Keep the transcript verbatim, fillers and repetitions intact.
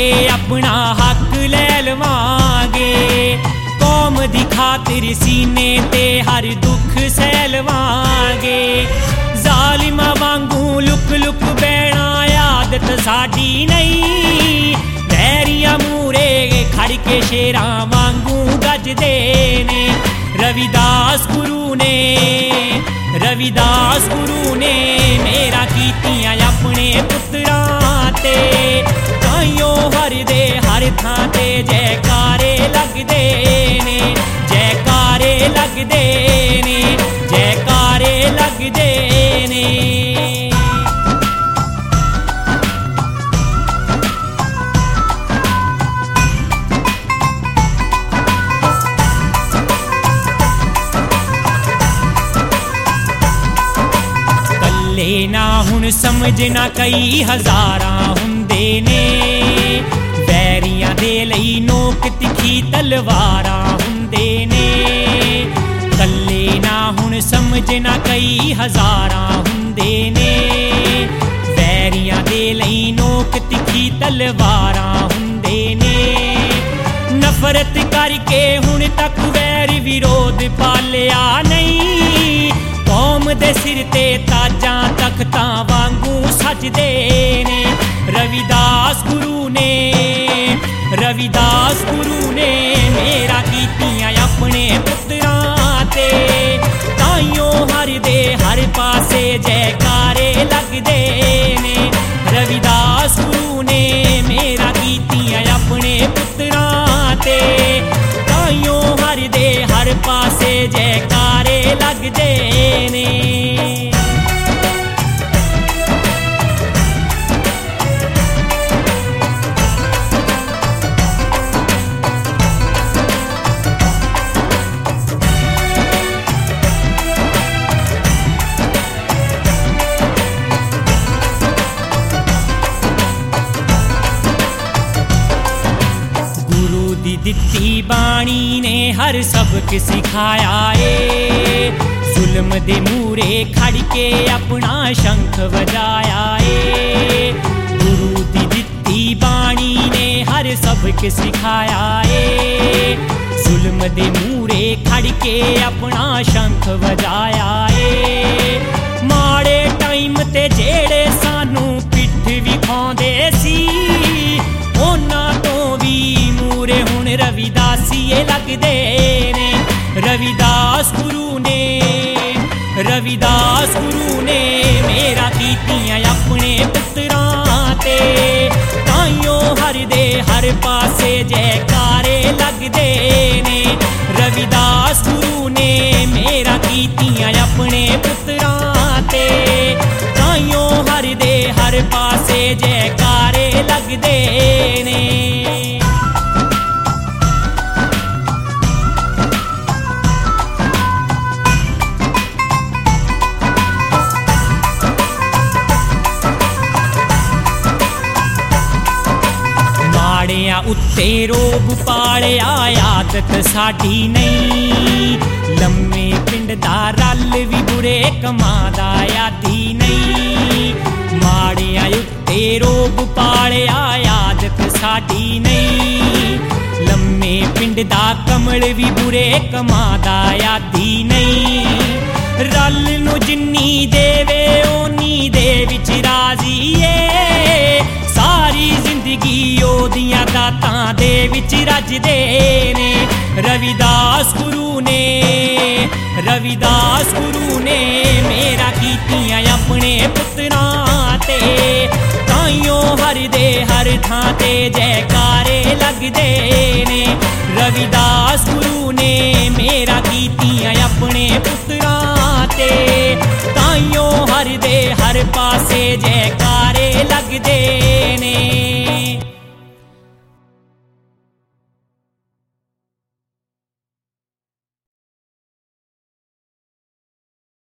अपना हक लै लवांगे। कौम दी खातिर सीने ते हर दुख सह लवांगे। जालिमा वांगू लुक लुक बैणा आदत साडी नहीं। बैरियां मूरे खड़ के शेरां वांगू गजदे ने। रविदास गुरु ने रविदास गुरु ने मेरा कीतियां अपने पुत्रां ते। ताइयों हर दे हर थां ते जयकारे लगदे ने। जयकारे लगदे ने जयकारे लगदे ने। ना हुण समझना कई हजारां हुंदे ने। बैरियां दे लई नोक तिखी तलवारां हुंदे ने। कल्ले ना हुण समझना कई हजारां हुंदे ने। बैरियां दे लई नोक तिखी तलवारां हुंदे ने। नफरत करके हुण तक वैर विरोध पालिया नहीं। कौम दे सिर ते ताजां तख्तां वांगू सजदे ने। रविदास गुरु ने रविदास गुरु ने मेरा कीतियां अपने पुत्रां ते। ताइयों हर दे हर पासे जयकारे लगदे ने। रविदास गुरु ने मेरा कीतियां अपने पुत्रां ते। ताइयों हर दे हर पासे जयकारे लगदे ने। दित्ती बाणी ने हर सबक सिखाया ए। जुल्म दे मूरे खड़ के अपना शंख बजाया ए। गुरु दी दित्ती बाणी ने हर सबक सिखाया ए। जुल्म दे मूरे खड़ के अपना शंख बजाया ए। माड़े टाइम ते जेड़े सानू पिठ विखाउंदे सी। उन्हां तो भी मूरे हुण रविदासीए लगदे ने। रविदास गुरु ने रविदास गुरु ने मेरा कीतियां अपने पुत्रां ते। ताइयों हर दे हर पासे जयकारे लगदे ने। रविदास गुरु ने मेरा कीतियां अपने पुत्रां ते। ताइयों हर दे हर पासे जयकारे लगदे ने। उत्ते रोब पालिया आदत साडी नहीं। लम्मे पिंड दा रल भी बुरे कमां दा यादी नहीं। माड़िया उत्ते रोब पालिया आदत साडी नहीं। लम्मे पिंड दा कमल भी बुरे कमां दा यादी नहीं। रल नू जिन्नी देवे ओनी दे विच राजी ए। सारी जिंदगी ओदियां दातां दे विच रजदे ने। रविदास गुरु ने रविदास गुरु ने मेरा कीतियां अपने पुत्रां ते। ताइयों हर दे हर थां ते जयकारे लगदे ने। रविदास गुरु ने मेरा कीतियां अपने पुत्रां ते। ताइयों हर दे हर पासे जयकारे लगदे ने।